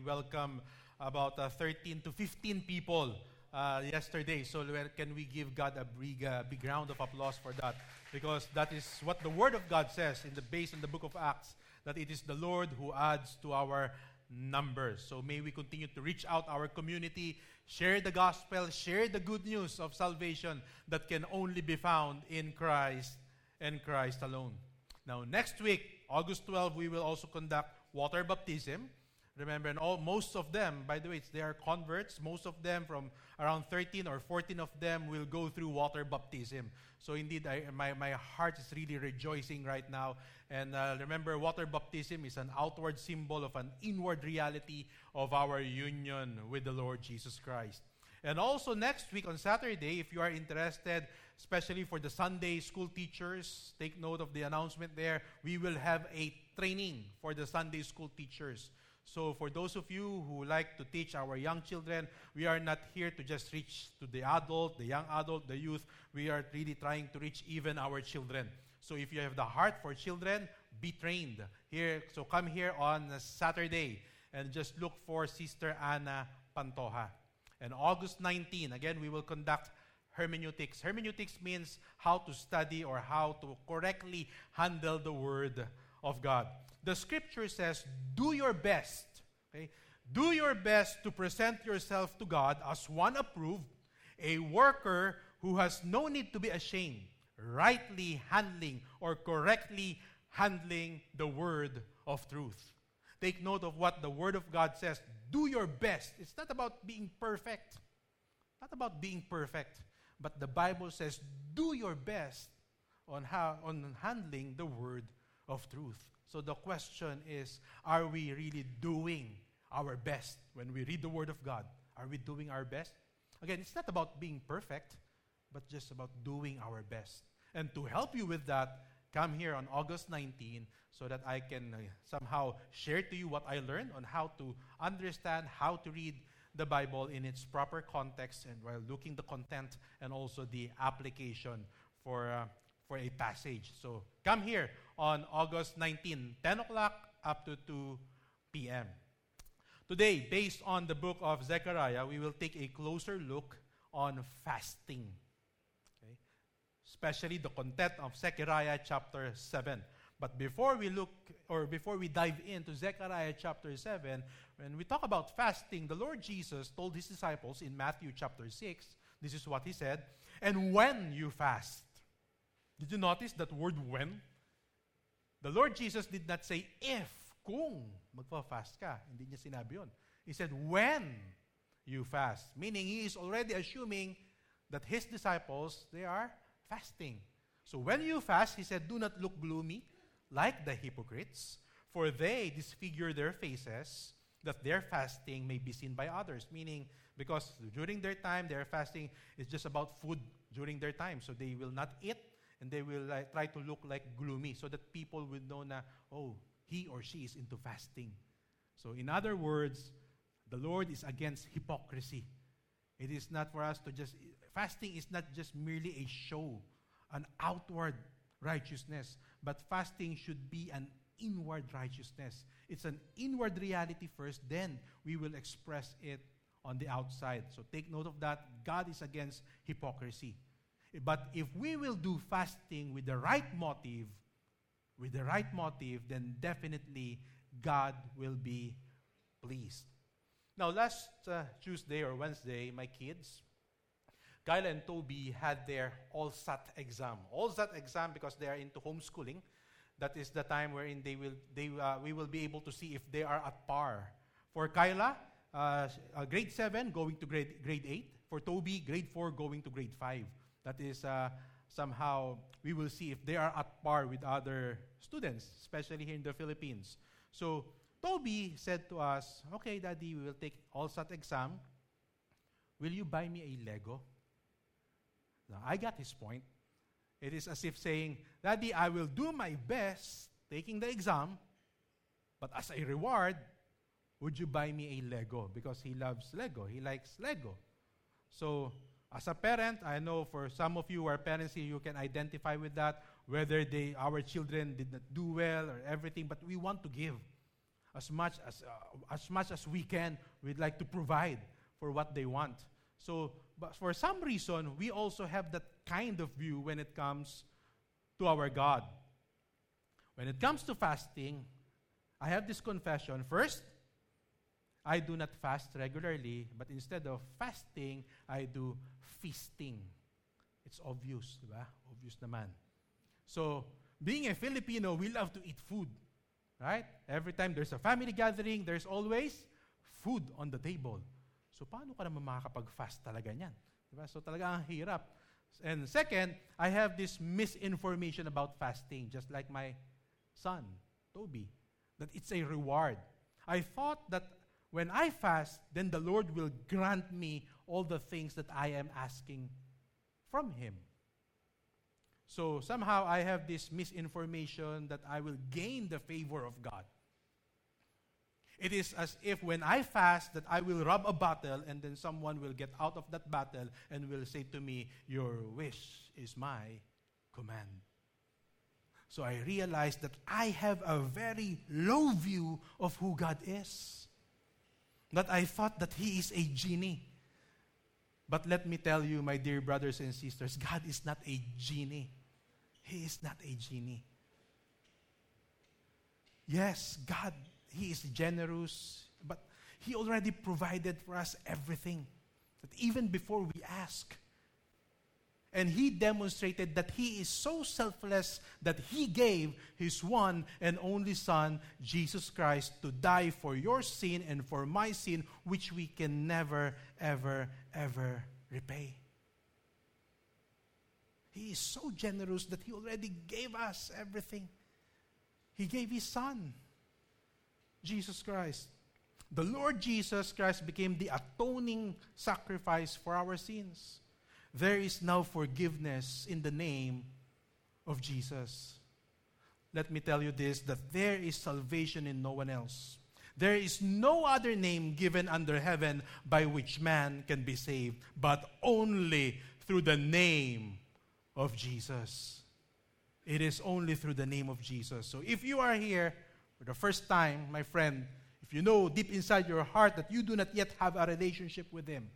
welcomed about 13 to 15 people yesterday. So can we give God a big round of applause for that? Because that is what the Word of God says based on the book of Acts, that it is the Lord who adds to our numbers. So may we continue to reach out our community, share the gospel, share the good news of salvation that can only be found in Christ and Christ alone. Now, next week, August 12, we will also conduct water baptism. Remember, and most of them, by the way, they are converts. Most of them, from around 13 or 14 of them, will go through water baptism. So indeed, my heart is really rejoicing right now. And remember, water baptism is an outward symbol of an inward reality of our union with the Lord Jesus Christ. And also next week on Saturday, if you are interested, especially for the Sunday school teachers, take note of the announcement there. We will have a training for the Sunday school teachers. So for those of you who like to teach our young children, we are not here to just reach to the adult, the young adult, the youth. We are really trying to reach even our children. So if you have the heart for children, be trained here. So come here on Saturday and just look for Sister Anna Pantoja. And August 19, again, we will conduct hermeneutics. Hermeneutics means how to study or how to correctly handle the Word of God. The Scripture says, do your best. Okay? Do your best to present yourself to God as one approved, a worker who has no need to be ashamed, rightly handling or correctly handling the Word of truth. Take note of what the Word of God says. Do your best. It's not about being perfect. Not about being perfect. But the Bible says, do your best on handling the Word of truth. So the question is, are we really doing our best when we read the Word of God? Are we doing our best? Again, it's not about being perfect, but just about doing our best. And to help you with that, come here on August 19 so that I can somehow share to you what I learned on how to understand, how to read the Bible in its proper context and while looking the content and also the application for a passage. So come here on August 19, 10 o'clock up to 2 p.m. Today, based on the book of Zechariah, we will take a closer look on fasting. Okay? Especially the content of Zechariah chapter 7. But before we dive into Zechariah chapter 7, when we talk about fasting, the Lord Jesus told His disciples in Matthew chapter 6, this is what He said, and when you fast. Did you notice that word when? The Lord Jesus did not say if, kung magpa-fast ka. Hindi niya sinabi yun. He said when you fast. Meaning He is already assuming that His disciples, they are fasting. So when you fast, He said, do not look gloomy like the hypocrites, for they disfigure their faces, that their fasting may be seen by others. Meaning, because during their time, their fasting is just about food during their time. So they will not eat, and they will try to look like gloomy so that people will know na, oh, he or she is into fasting. So in other words, the Lord is against hypocrisy. It is not for us to fasting is not just merely a show, an outward righteousness, but fasting should be an inward righteousness. It's an inward reality first, then we will express it on the outside. So take note of that. God is against hypocrisy. But if we will do fasting with the right motive, then definitely God will be pleased. Now, last Tuesday or Wednesday, my kids, Kyla and Toby, had their All-Sat exam. All-Sat exam because they are into homeschooling. That is the time wherein we will be able to see if they are at par. For Kyla, grade 7 going to grade 8. For Toby, grade 4 going to grade 5. That is somehow we will see if they are at par with other students, especially here in the Philippines. So Toby said to us, okay, Daddy, we will take All-Sat exam. Will you buy me a Lego? Now, I got his point. It is as if saying, Daddy, I will do my best taking the exam, but as a reward, would you buy me a Lego? Because he loves Lego. He likes Lego. So, as a parent, I know for some of you who are parents here, you can identify with that, whether our children did not do well or everything, but we want to give. As much as we can, we'd like to provide for what they want. So, but for some reason, we also have that kind of view when it comes to our God. When it comes to fasting, I have this confession. First, I do not fast regularly, but instead of fasting, I do feasting. It's obvious, diba? Obvious naman. So, being a Filipino, we love to eat food, right? Every time there's a family gathering, there's always food on the table. So, paano ka naman makakapag-fast talaga niyan? Diba? So, talaga ang hirap. And second, I have this misinformation about fasting, just like my son, Toby, that it's a reward. I thought that when I fast, then the Lord will grant me all the things that I am asking from Him. So somehow I have this misinformation that I will gain the favor of God. It is as if when I fast that I will rub a battle and then someone will get out of that battle and will say to me, "Your wish is my command." So I realized that I have a very low view of who God is. That I thought that He is a genie. But let me tell you, my dear brothers and sisters, God is not a genie. He is not a genie. Yes, God, He is generous, but He already provided for us everything. That even before we ask. And He demonstrated that He is so selfless that He gave His one and only Son, Jesus Christ, to die for your sin and for my sin, which we can never, ever, ever repay. He is so generous that He already gave us everything. He gave His Son, Jesus Christ. The Lord Jesus Christ became the atoning sacrifice for our sins. There is now forgiveness in the name of Jesus. Let me tell you this, that there is salvation in no one else. There is no other name given under heaven by which man can be saved, but only through the name of Jesus. It is only through the name of Jesus. So if you are here for the first time, my friend, if you know deep inside your heart that you do not yet have a relationship with Him,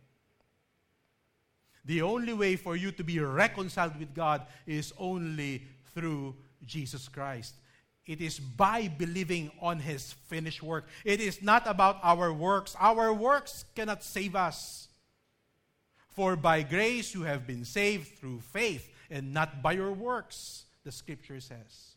the only way for you to be reconciled with God is only through Jesus Christ. It is by believing on His finished work. It is not about our works. Our works cannot save us. For by grace you have been saved through faith, and not by your works, the Scripture says.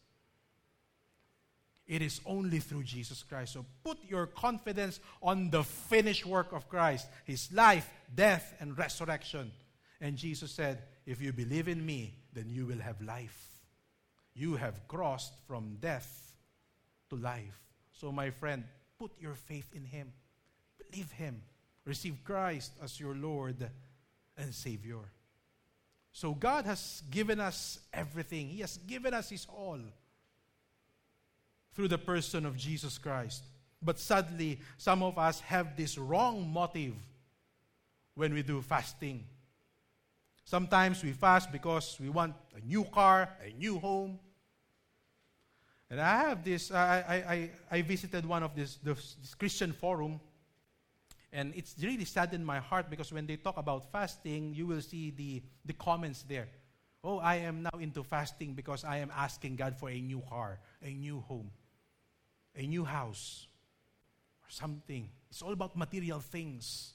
It is only through Jesus Christ. So put your confidence on the finished work of Christ, His life, death, and resurrection. And Jesus said, if you believe in me, then you will have life. You have crossed from death to life. So my friend, put your faith in Him. Believe Him. Receive Christ as your Lord and Savior. So God has given us everything. He has given us His all through the person of Jesus Christ. But sadly, some of us have this wrong motive when we do fasting. Sometimes we fast because we want a new car, a new home. And I have this, I visited one of this Christian forum, and it's really saddened my heart because when they talk about fasting, you will see the comments there. Oh, I am now into fasting because I am asking God for a new car, a new home, a new house, or something. It's all about material things.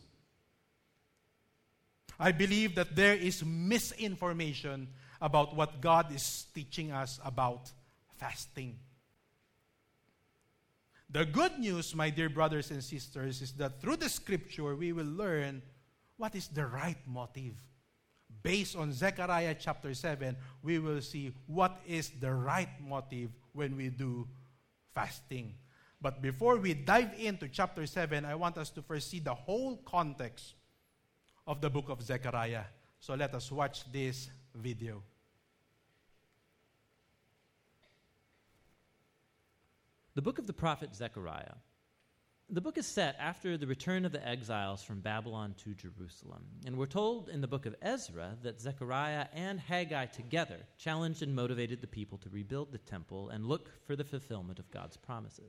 I believe that there is misinformation about what God is teaching us about fasting. The good news, my dear brothers and sisters, is that through the Scripture, we will learn what is the right motive. Based on Zechariah chapter 7, we will see what is the right motive when we do fasting. But before we dive into chapter 7, I want us to first see the whole context of the book of Zechariah. So let us watch this video. The book of the prophet Zechariah. The book is set after the return of the exiles from Babylon to Jerusalem. And we're told in the book of Ezra that Zechariah and Haggai together challenged and motivated the people to rebuild the temple and look for the fulfillment of God's promises.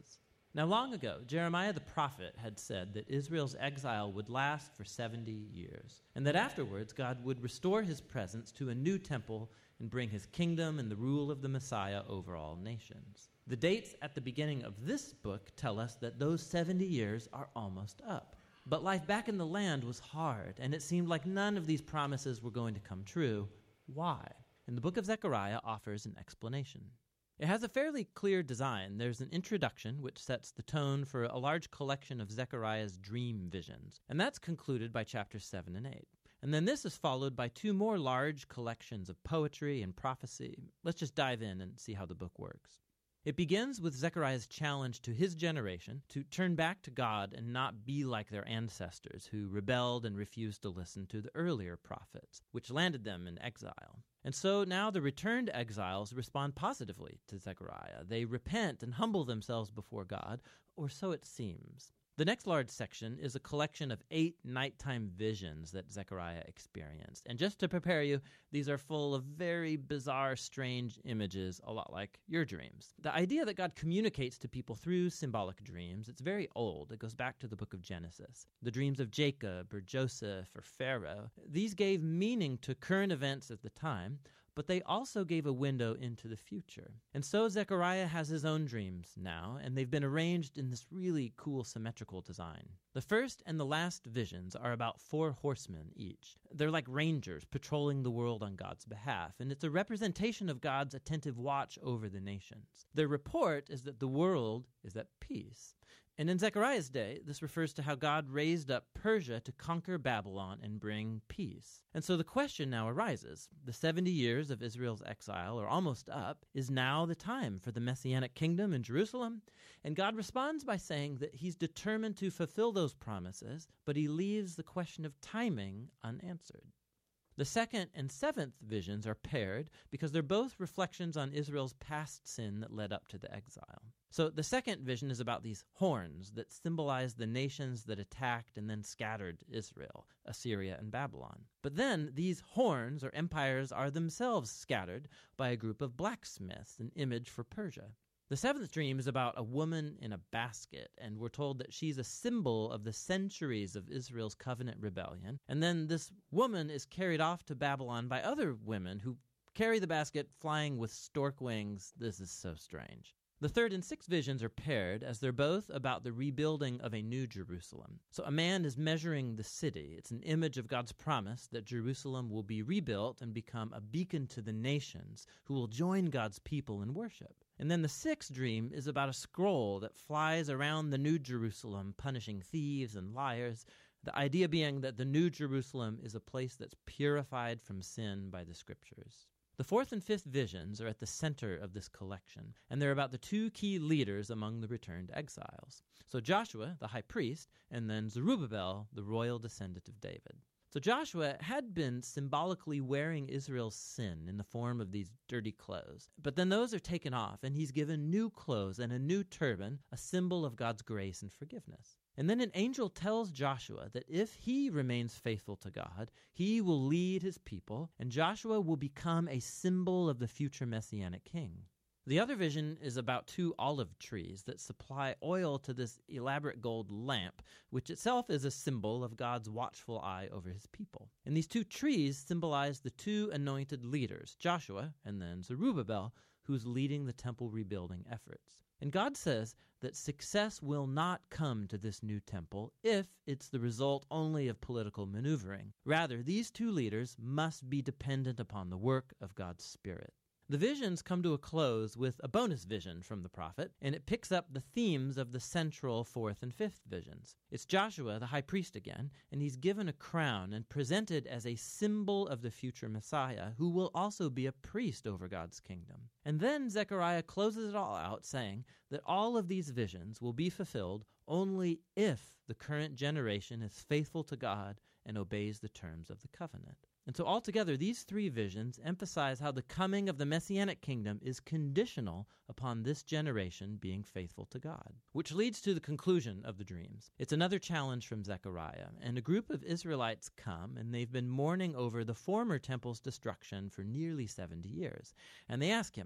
Now, long ago, Jeremiah the prophet had said that Israel's exile would last for 70 years, and that afterwards God would restore his presence to a new temple and bring his kingdom and the rule of the Messiah over all nations. The dates at the beginning of this book tell us that those 70 years are almost up. But life back in the land was hard, and it seemed like none of these promises were going to come true. Why? And the book of Zechariah offers an explanation. It has a fairly clear design. There's an introduction which sets the tone for a large collection of Zechariah's dream visions, and that's concluded by chapters 7 and 8. And then this is followed by two more large collections of poetry and prophecy. Let's just dive in and see how the book works. It begins with Zechariah's challenge to his generation to turn back to God and not be like their ancestors who rebelled and refused to listen to the earlier prophets, which landed them in exile. And so now the returned exiles respond positively to Zechariah. They repent and humble themselves before God, or so it seems. The next large section is a collection of 8 nighttime visions that Zechariah experienced. And just to prepare you, these are full of very bizarre, strange images, a lot like your dreams. The idea that God communicates to people through symbolic dreams, it's very old. It goes back to the book of Genesis. The dreams of Jacob or Joseph or Pharaoh, these gave meaning to current events at the time, but they also gave a window into the future. And so Zechariah has his own dreams now, and they've been arranged in this really cool symmetrical design. The first and the last visions are about 4 horsemen each. They're like rangers patrolling the world on God's behalf, and it's a representation of God's attentive watch over the nations. Their report is that the world is at peace. And in Zechariah's day, this refers to how God raised up Persia to conquer Babylon and bring peace. And so the question now arises. The 70 years of Israel's exile are almost up. Is now the time for the Messianic kingdom in Jerusalem? And God responds by saying that he's determined to fulfill those promises, but he leaves the question of timing unanswered. The second and 7th visions are paired because they're both reflections on Israel's past sin that led up to the exile. So the second vision is about these horns that symbolize the nations that attacked and then scattered Israel, Assyria and Babylon. But then these horns or empires are themselves scattered by a group of blacksmiths, an image for Persia. The 7th dream is about a woman in a basket, and we're told that she's a symbol of the centuries of Israel's covenant rebellion. And then this woman is carried off to Babylon by other women who carry the basket flying with stork wings. This is so strange. The 3rd and 6th visions are paired as they're both about the rebuilding of a new Jerusalem. So a man is measuring the city. It's an image of God's promise that Jerusalem will be rebuilt and become a beacon to the nations who will join God's people in worship. And then the 6th dream is about a scroll that flies around the New Jerusalem, punishing thieves and liars. The idea being that the New Jerusalem is a place that's purified from sin by the Scriptures. The 4th and 5th visions are at the center of this collection, and they're about the 2 key leaders among the returned exiles. So Joshua, the high priest, and then Zerubbabel, the royal descendant of David. So Joshua had been symbolically wearing Israel's sin in the form of these dirty clothes. But then those are taken off, and he's given new clothes and a new turban, a symbol of God's grace and forgiveness. And then an angel tells Joshua that if he remains faithful to God, he will lead his people, and Joshua will become a symbol of the future Messianic king. The other vision is about 2 olive trees that supply oil to this elaborate gold lamp, which itself is a symbol of God's watchful eye over his people. And these 2 trees symbolize the 2 anointed leaders, Joshua and then Zerubbabel, who's leading the temple rebuilding efforts. And God says that success will not come to this new temple if it's the result only of political maneuvering. Rather, these 2 leaders must be dependent upon the work of God's Spirit. The visions come to a close with a bonus vision from the prophet, and it picks up the themes of the central 4th and 5th visions. It's Joshua, the high priest again, and he's given a crown and presented as a symbol of the future Messiah, who will also be a priest over God's kingdom. And then Zechariah closes it all out, saying that all of these visions will be fulfilled only if the current generation is faithful to God and obeys the terms of the covenant. And so altogether, these 3 visions emphasize how the coming of the Messianic kingdom is conditional upon this generation being faithful to God, which leads to the conclusion of the dreams. It's another challenge from Zechariah, and a group of Israelites come, and they've been mourning over the former temple's destruction for nearly 70 years. And they ask him,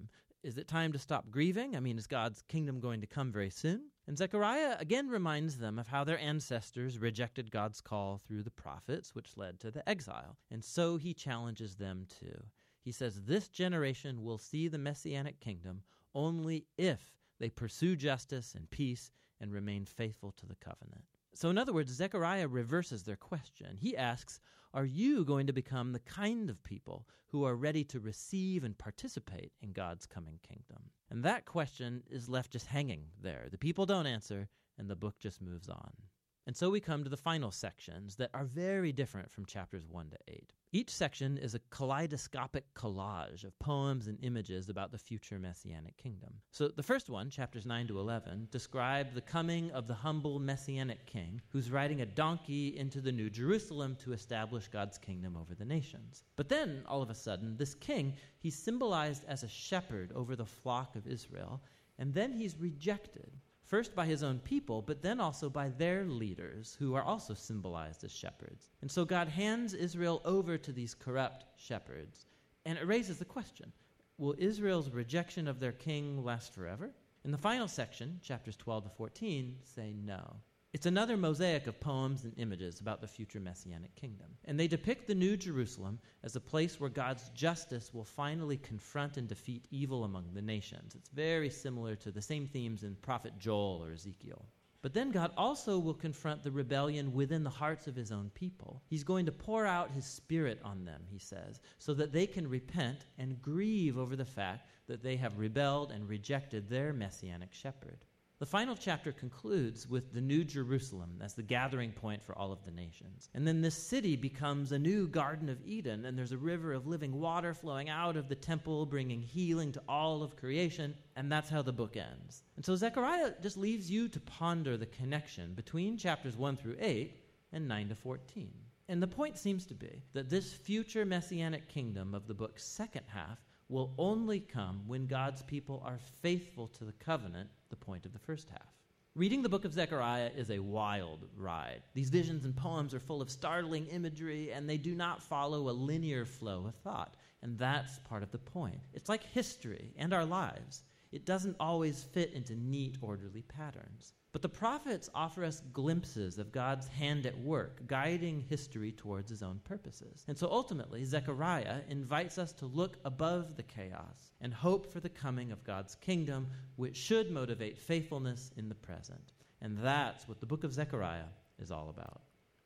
Is it time to stop grieving? I mean, is God's kingdom going to come very soon? And Zechariah again reminds them of how their ancestors rejected God's call through the prophets, which led to the exile. And so he challenges them too. He says, this generation will see the Messianic kingdom only if they pursue justice and peace and remain faithful to the covenant. So in other words, Zechariah reverses their question. He asks, are you going to become the kind of people who are ready to receive and participate in God's coming kingdom? And that question is left just hanging there. The people don't answer, and the book just moves on. And so we come to the final sections that are very different from chapters 1 to 8. Each section is a kaleidoscopic collage of poems and images about the future Messianic kingdom. So the first one, chapters 9 to 11, describe the coming of the humble Messianic king who's riding a donkey into the New Jerusalem to establish God's kingdom over the nations. But then, all of a sudden, this king, he's symbolized as a shepherd over the flock of Israel, and then he's rejected. First by his own people, but then also by their leaders, who are also symbolized as shepherds. And so God hands Israel over to these corrupt shepherds. And it raises the question, will Israel's rejection of their king last forever? In the final section, chapters 12 to 14, say no. It's another mosaic of poems and images about the future Messianic kingdom. And they depict the New Jerusalem as a place where God's justice will finally confront and defeat evil among the nations. It's very similar to the same themes in Prophet Joel or Ezekiel. But then God also will confront the rebellion within the hearts of his own people. He's going to pour out his Spirit on them, he says, so that they can repent and grieve over the fact that they have rebelled and rejected their Messianic shepherd. The final chapter concludes with the New Jerusalem as the gathering point for all of the nations. And then this city becomes a new Garden of Eden, and there's a river of living water flowing out of the temple, bringing healing to all of creation, and that's how the book ends. And so Zechariah just leaves you to ponder the connection between chapters 1 through 8 and 9 to 14. And the point seems to be that this future Messianic kingdom of the book's second half will only come when God's people are faithful to the covenant, the point of the first half. Reading the book of Zechariah is a wild ride. These visions and poems are full of startling imagery, and they do not follow a linear flow of thought. And that's part of the point. It's like history and our lives. It doesn't always fit into neat, orderly patterns. But the prophets offer us glimpses of God's hand at work, guiding history towards his own purposes. And so ultimately, Zechariah invites us to look above the chaos and hope for the coming of God's kingdom, which should motivate faithfulness in the present. And that's what the book of Zechariah is all about.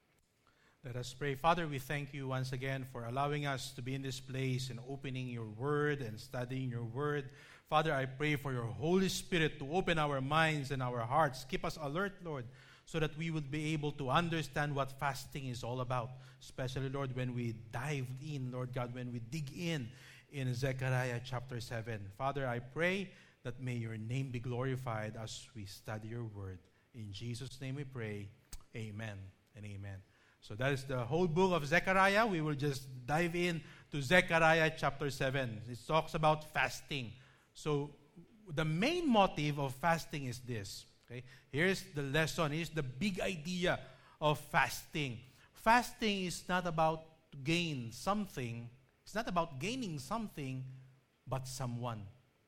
Let us pray. Father, we thank you once again for allowing us to be in this place and opening your word and studying your word. Father, I pray for your Holy Spirit to open our minds and our hearts. Keep us alert, Lord, so that we would be able to understand what fasting is all about. Especially, Lord, when we dive in, Lord God, when we dig in Zechariah chapter 7. Father, I pray that may your name be glorified as we study your word. In Jesus' name we pray. Amen and amen. So that is the whole book of Zechariah. We will just dive in to Zechariah chapter 7. It talks about fasting. So the main motive of fasting is this. Okay? Here's the lesson. Here's the big idea of fasting. Fasting is not about to gain something. It's not about gaining something, but someone.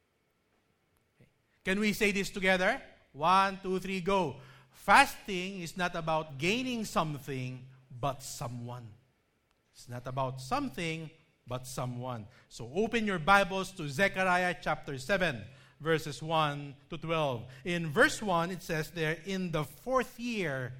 Okay. Can we say this together? 1, 2, 3, go. Fasting is not about gaining something, but someone. It's not about something, but someone. So open your Bibles to Zechariah chapter 7, verses 1 to 12. In verse 1, it says there, in the fourth year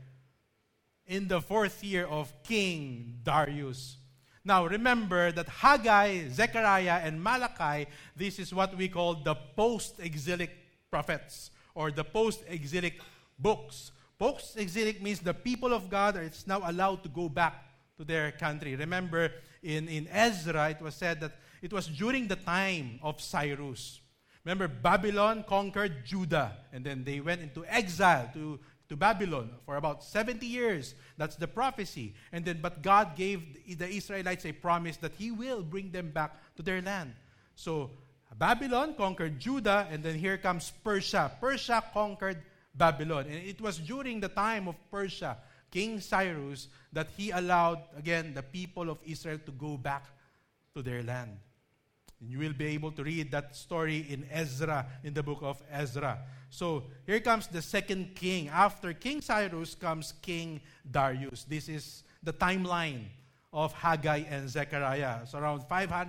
of King Darius. Now remember that Haggai, Zechariah, and Malachi, this is what we call the post-exilic prophets, or the post-exilic books. Post-exilic means the people of God are now allowed to go back to their country. Remember, in Ezra, it was said that it was during the time of Cyrus. Remember, Babylon conquered Judah, and then they went into exile to Babylon for about 70 years. That's the prophecy. And then, but God gave the Israelites a promise that He will bring them back to their land. So, Babylon conquered Judah, and then here comes Persia. Persia conquered Babylon. And it was during the time of Persia, King Cyrus, that he allowed, again, the people of Israel to go back to their land. And you will be able to read that story in Ezra, in the book of Ezra. So here comes the second king. After King Cyrus comes King Darius. This is the timeline of Haggai and Zechariah. It's around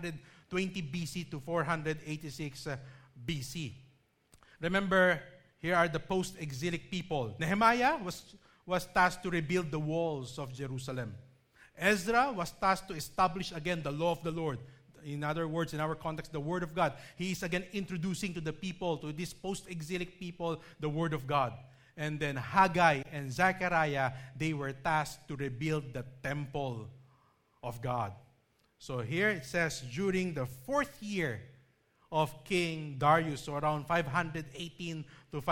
520 BC to 486 BC. Remember, here are the post-exilic people. Nehemiah was tasked to rebuild the walls of Jerusalem. Ezra was tasked to establish again the law of the Lord. In other words, in our context, the Word of God. He is again introducing to the people, to these post-exilic people, the Word of God. And then Haggai and Zechariah, they were tasked to rebuild the temple of God. So here it says, during the 4th year of King Darius, so around 518 to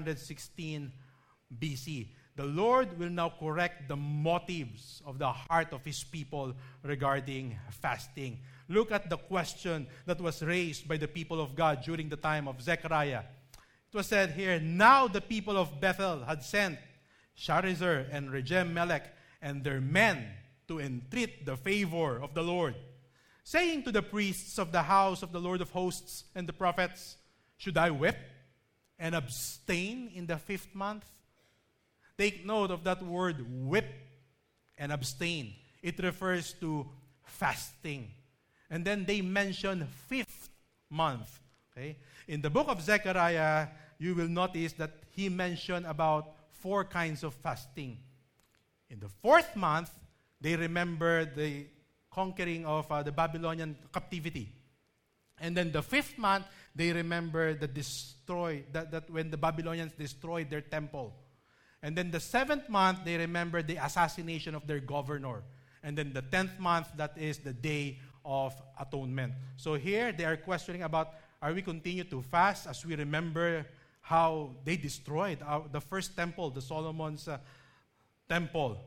516 BC, the Lord will now correct the motives of the heart of His people regarding fasting. Look at the question that was raised by the people of God during the time of Zechariah. It was said here, now the people of Bethel had sent Sharezer and Regem-Melech and their men to entreat the favor of the Lord, saying to the priests of the house of the Lord of hosts and the prophets, should I whip and abstain in the 5th month? Take note of that word, whip and abstain. It refers to fasting. And then they mention 5th month. Okay? In the book of Zechariah, you will notice that he mentioned about 4 kinds of fasting. In the 4th month, they remember the conquering of the Babylonian captivity. And then the 5th month, they remember that when the Babylonians destroyed their temple. And then the 7th month, they remember the assassination of their governor. And then the 10th month, that is the Day of Atonement. So here, they are questioning about, are we continue to fast as we remember how they destroyed the first temple, the Solomon's temple.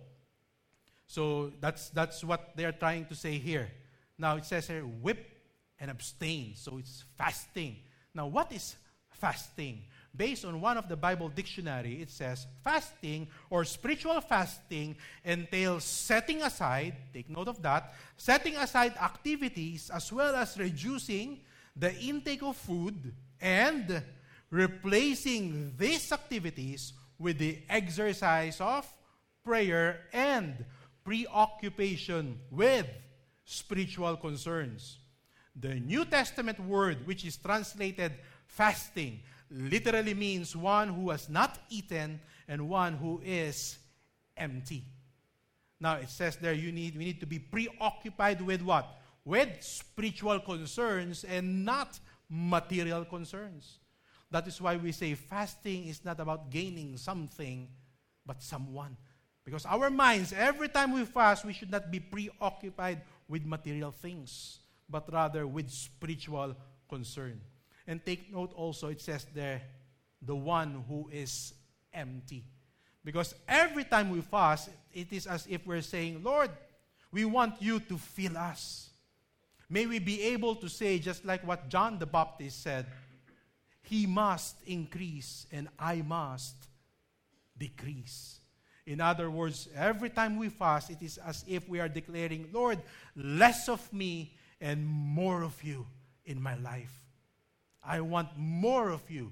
So that's what they are trying to say here. Now it says here, whip and abstain. So it's fasting. Now what is fasting? Based on one of the Bible dictionary, it says fasting or spiritual fasting entails setting aside, take note of that, setting aside activities as well as reducing the intake of food and replacing these activities with the exercise of prayer and preoccupation with spiritual concerns. The New Testament word, which is translated fasting, literally means one who has not eaten and one who is empty. Now it says there we need to be preoccupied with what? With spiritual concerns and not material concerns. That is why we say fasting is not about gaining something, but someone. Because our minds, every time we fast, we should not be preoccupied with material things, but rather with spiritual concern. And take note also, it says there, the one who is empty. Because every time we fast, it is as if we're saying, Lord, we want you to fill us. May we be able to say, just like what John the Baptist said, He must increase and I must decrease. In other words, every time we fast, it is as if we are declaring, Lord, less of me and more of you in my life. I want more of you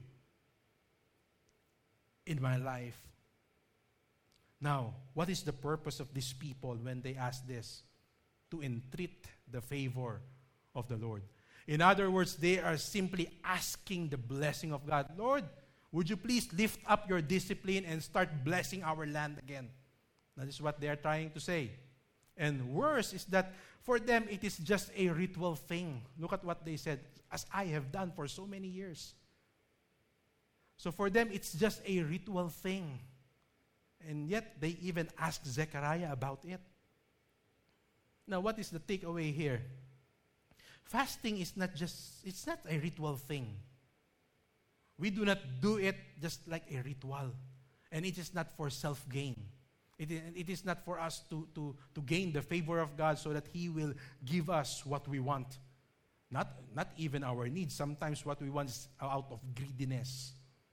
in my life. Now, what is the purpose of these people when they ask this? To entreat the favor of the Lord. In other words, they are simply asking the blessing of God. Lord, would you please lift up your discipline and start blessing our land again? That is what they are trying to say. And worse is that for them, it is just a ritual thing. Look at what they said, as I have done for so many years. So for them, it's just a ritual thing. And yet, they even ask Zechariah about it. Now, what is the takeaway here? Fasting is it's not a ritual thing. We do not do it just like a ritual. And it is not for self-gain. It is not for us to gain the favor of God so that He will give us what we want. Not even our needs. Sometimes what we want is out of greediness.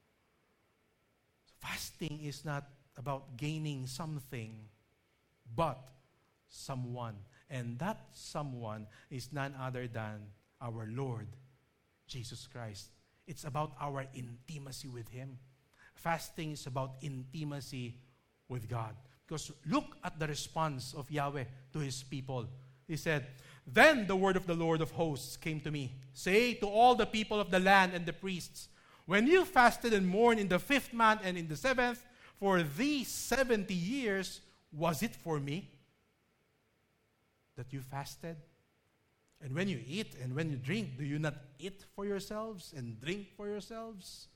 Fasting is not about gaining something, but someone. And that someone is none other than our Lord Jesus Christ. It's about our intimacy with Him. Fasting is about intimacy with God. Because look at the response of Yahweh to His people. He said, "Then the word of the Lord of hosts came to me. Say to all the people of the land and the priests, when you fasted and mourned in the 5th month and in the 7th, for these 70 years, was it for me that you fasted? And when you eat and when you drink, do you not eat for yourselves and drink for yourselves?"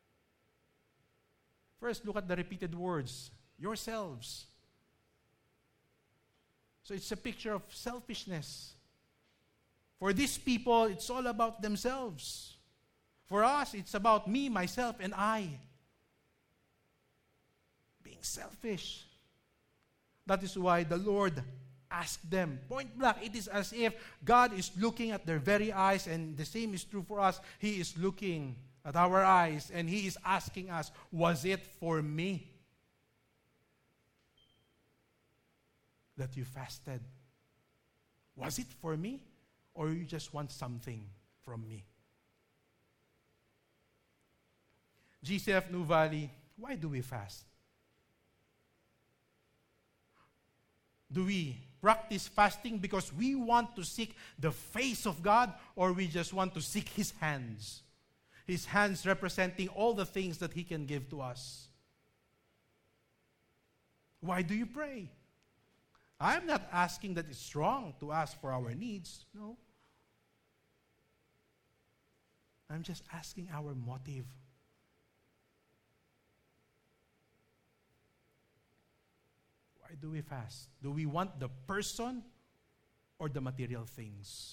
First, look at the repeated words, yourselves. So it's a picture of selfishness. For these people, it's all about themselves. For us, it's about me, myself, and I. Being selfish. That is why the Lord asked them, point blank, it is as if God is looking at their very eyes, and the same is true for us. He is looking at our eyes, and He is asking us, was it for me that you fasted? Was it for me? Or you just want something from me? GCF New Valley, why do we fast? Do we practice fasting because we want to seek the face of God, or we just want to seek His hands? His hands representing all the things that He can give to us. Why do you pray? I'm not asking that it's wrong to ask for our needs. No. I'm just asking our motive. Why do we fast? Do we want the person or the material things?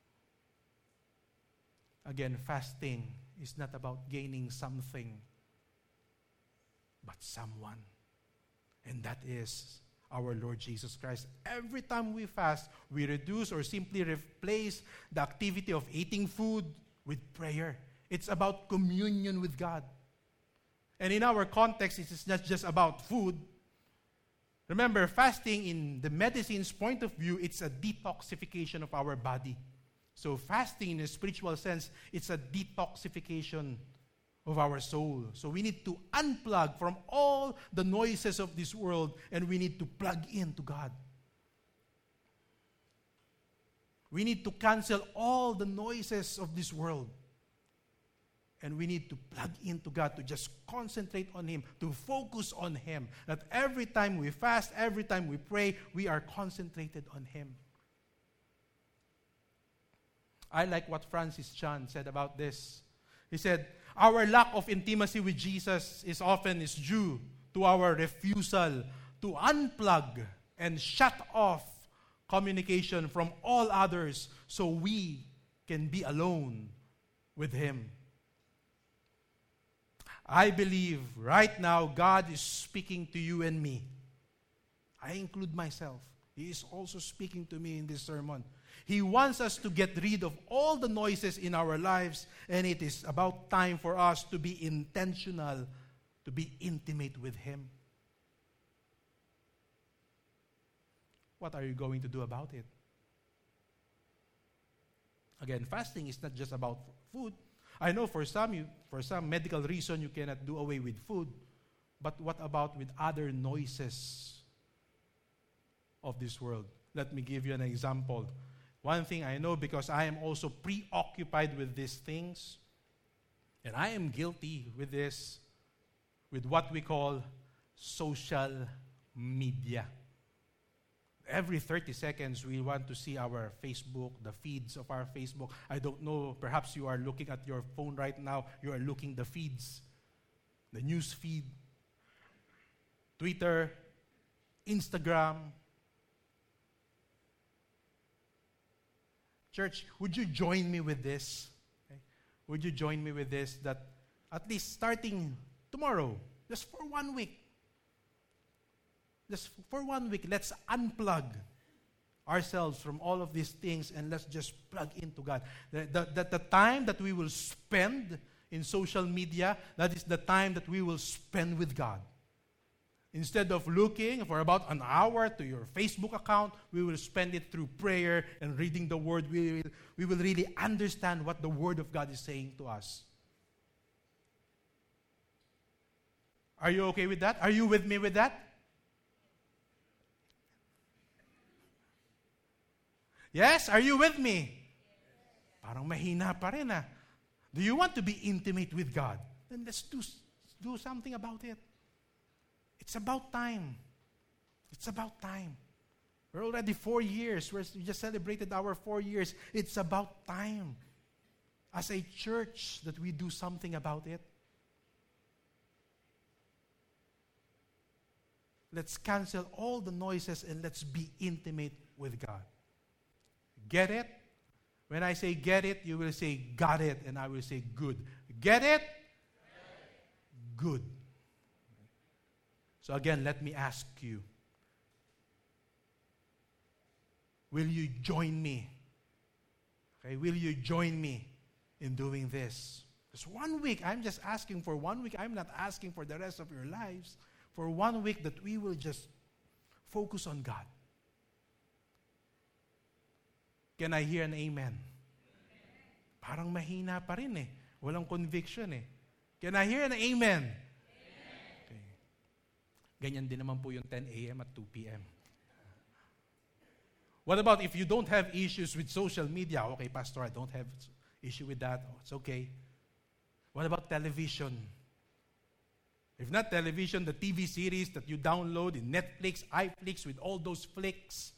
Again, fasting is not about gaining something, but someone. And that is our Lord Jesus Christ. Every time we fast, we reduce or simply replace the activity of eating food with prayer. It's about communion with God. And in our context, it is not just about food. Remember, fasting in the medicine's point of view, it's a detoxification of our body. So fasting in a spiritual sense, it's a detoxification of our soul. So we need to unplug from all the noises of this world, and we need to plug into God. We need to cancel all the noises of this world. And we need to plug into God, to just concentrate on Him, to focus on Him. That every time we fast, every time we pray, we are concentrated on Him. I like what Francis Chan said about this. He said, our lack of intimacy with Jesus is often due to our refusal to unplug and shut off communication from all others so we can be alone with Him. I believe right now God is speaking to you and me. I include myself. He is also speaking to me in this sermon. He wants us to get rid of all the noises in our lives, and it is about time for us to be intentional, to be intimate with Him. What are you going to do about it? Again, fasting is not just about food. I know for some medical reason you cannot do away with food, but what about with other noises of this world? Let me give you an example. One thing I know, because I am also preoccupied with these things, and I am guilty with this, with what we call social media. Every 30 seconds, we want to see our Facebook, the feeds of our Facebook. I don't know, perhaps you are looking at your phone right now, you are looking the feeds, the news feed, Twitter, Instagram. Church, would you join me with this? Okay? Would you join me with this, that at least starting tomorrow, just for 1 week, let's unplug ourselves from all of these things and let's just plug into God. The time that we will spend in social media, that is the time that we will spend with God. Instead of looking for about an hour to your Facebook account, we will spend it through prayer and reading the Word. We will really understand what the Word of God is saying to us. Are you okay with that? Are you with me with that? Yes? Are you with me? Parang mahina pa rin ah. Do you want to be intimate with God? Then let's do something about it. It's about time. It's about time. We're already 4 years. We just celebrated our 4 years. It's about time as a church that we do something about it. Let's cancel all the noises and let's be intimate with God. Get it? When I say get it, you will say got it, and I will say good. Get it? Good. So again, let me ask you, will you join me? Okay, will you join me in doing this? Because 1 week, I'm just asking for 1 week. I'm not asking for the rest of your lives. For 1 week that we will just focus on God. Can I hear an amen? Parang mahina pa rin eh. Walang conviction eh. Can I hear an amen? Okay. Ganyan din naman po yung 10 a.m. at 2 p.m. What about if you don't have issues with social media? Okay, Pastor, I don't have issue with that. Oh, it's okay. What about television? If not television, the TV series that you download in Netflix, iFlix, with all those flicks.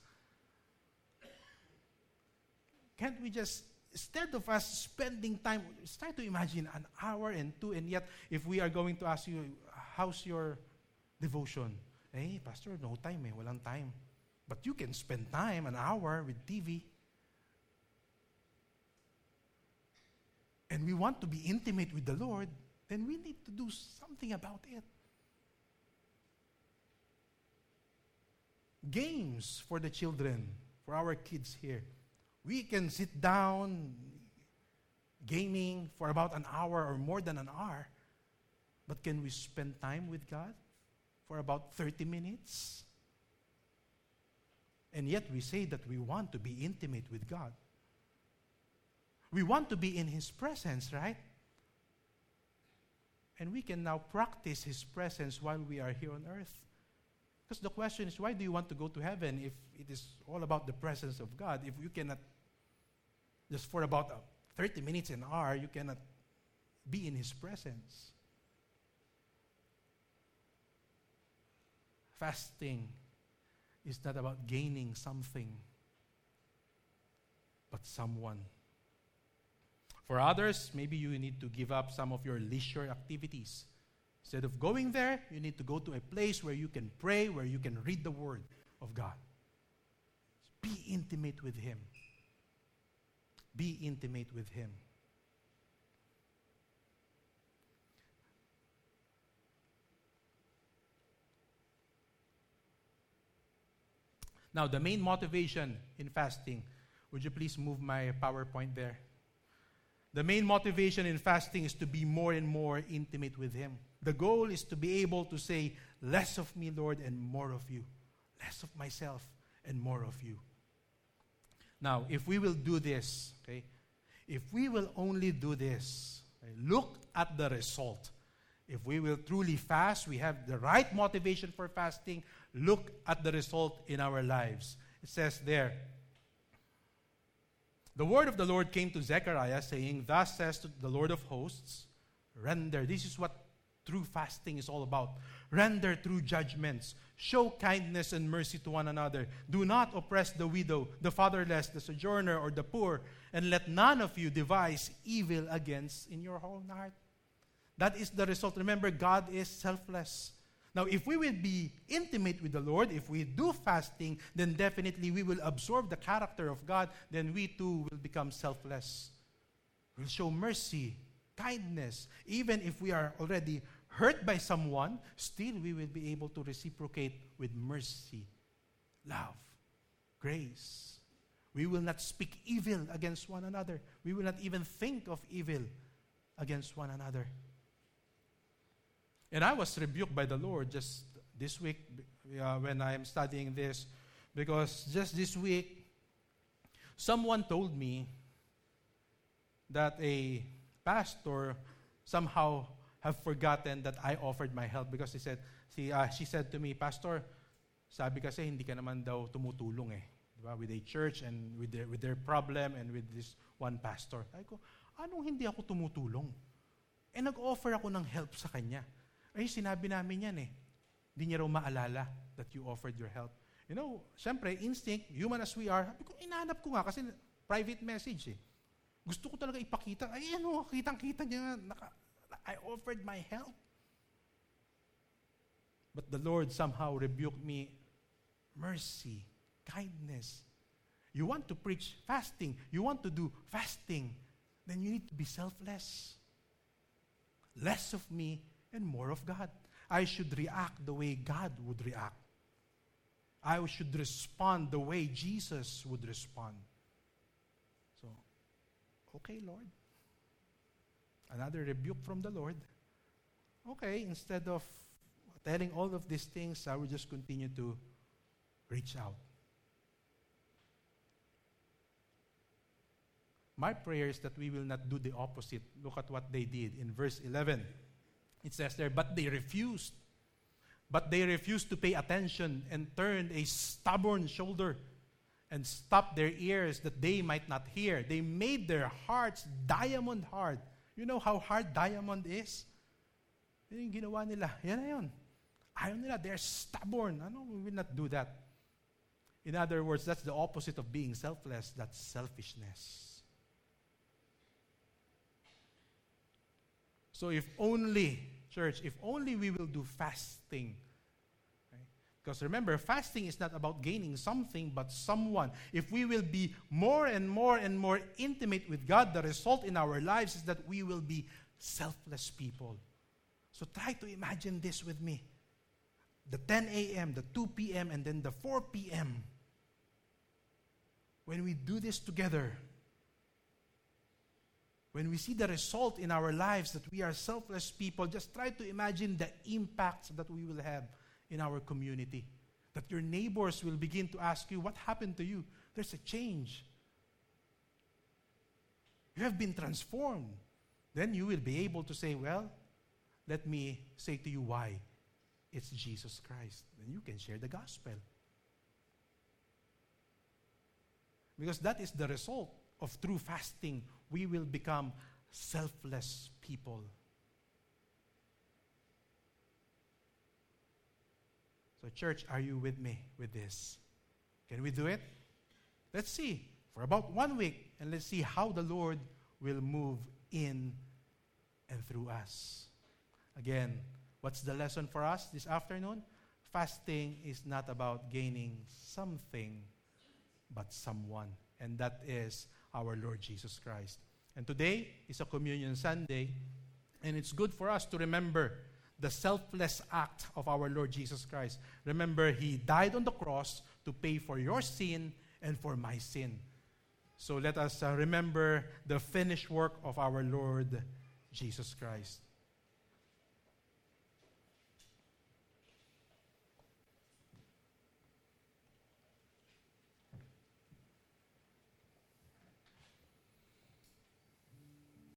Can't we just, instead of us spending time, start to imagine an hour and 2, and yet if we are going to ask you, how's your devotion? Hey, Pastor, no time eh, walang time. But you can spend time, an hour with TV. And we want to be intimate with the Lord, then we need to do something about it. Games for the children, for our kids here. We can sit down gaming for about an hour or more than an hour. But can we spend time with God for about 30 minutes? And yet we say that we want to be intimate with God. We want to be in His presence, right? And we can now practice His presence while we are here on earth. Because the question is, why do you want to go to heaven if it is all about the presence of God? If you cannot, just for about 30 minutes an hour, you cannot be in His presence. Fasting is not about gaining something, but someone. For others, maybe you need to give up some of your leisure activities. Instead of going there, you need to go to a place where you can pray, where you can read the Word of God. Be intimate with Him. Be intimate with Him. Now, the main motivation in fasting, would you please move my PowerPoint there? The main motivation in fasting is to be more and more intimate with Him. The goal is to be able to say, less of me, Lord, and more of you. Less of myself and more of you. Now, if we will do this, okay, if we will only do this, okay, look at the result. If we will truly fast, we have the right motivation for fasting, look at the result in our lives. It says there, the word of the Lord came to Zechariah, saying, thus says to the Lord of hosts, render. This is what true fasting is all about. Render true judgments. Show kindness and mercy to one another. Do not oppress the widow, the fatherless, the sojourner, or the poor, and let none of you devise evil against in your own heart. That is the result. Remember, God is selfless. Now, if we will be intimate with the Lord, if we do fasting, then definitely we will absorb the character of God. Then we too will become selfless. We'll show mercy, kindness. Even if we are already hurt by someone, still we will be able to reciprocate with mercy, love, grace. We will not speak evil against one another. We will not even think of evil against one another. And I was rebuked by the Lord just this week when I am studying this, because just this week, someone told me that a pastor somehow have forgotten that I offered my help because she said to me, Pastor, sabi kasi hindi ka naman daw tumutulong eh. Diba? With a church and with their problem and with this one pastor. Ay ko, anong hindi ako tumutulong? Nag-offer ako ng help sa kanya. Ay, sinabi namin yan eh. Hindi niya raw maalala that you offered your help. You know, syempre, instinct, human as we are, sabi ko, inaanap ko nga kasi private message eh. Gusto ko talaga ipakita. Ay, kitang-kita niya I offered my help. But the Lord somehow rebuked me. Mercy, kindness. You want to preach fasting. You want to do fasting. Then you need to be selfless. Less of me and more of God. I should react the way God would react. I should respond the way Jesus would respond. So, okay, Lord. Another rebuke from the Lord. Okay, instead of telling all of these things, I will just continue to reach out. My prayer is that we will not do the opposite. Look at what they did in verse 11. It says there, but they refused. But they refused to pay attention and turned a stubborn shoulder and stopped their ears that they might not hear. They made their hearts diamond hard. You know how hard diamond is? Yun yung ginawa nila. Yan na yun. Ayaw nila. They're stubborn. We will not do that. In other words, that's the opposite of being selfless. That's selfishness. So if only, church, if only we will do fasting. Right? Because remember, fasting is not about gaining something, but someone. If we will be more and more and more intimate with God, the result in our lives is that we will be selfless people. So try to imagine this with me. The 10 a.m., the 2 p.m., and then the 4 p.m. When we do this together, when we see the result in our lives that we are selfless people, just try to imagine the impacts that we will have in our community. That your neighbors will begin to ask you, what happened to you? There's a change. You have been transformed. Then you will be able to say, well, let me say to you why. It's Jesus Christ. Then you can share the gospel. Because that is the result of true fasting. We will become selfless people. So church, are you with me with this? Can we do it? Let's see. For about 1 week, and let's see how the Lord will move in and through us. Again, what's the lesson for us this afternoon? Fasting is not about gaining something, but someone. And that is our Lord Jesus Christ. And today is a Communion Sunday, and it's good for us to remember the selfless act of our Lord Jesus Christ. Remember, He died on the cross to pay for your sin and for my sin. So let us remember the finished work of our Lord Jesus Christ.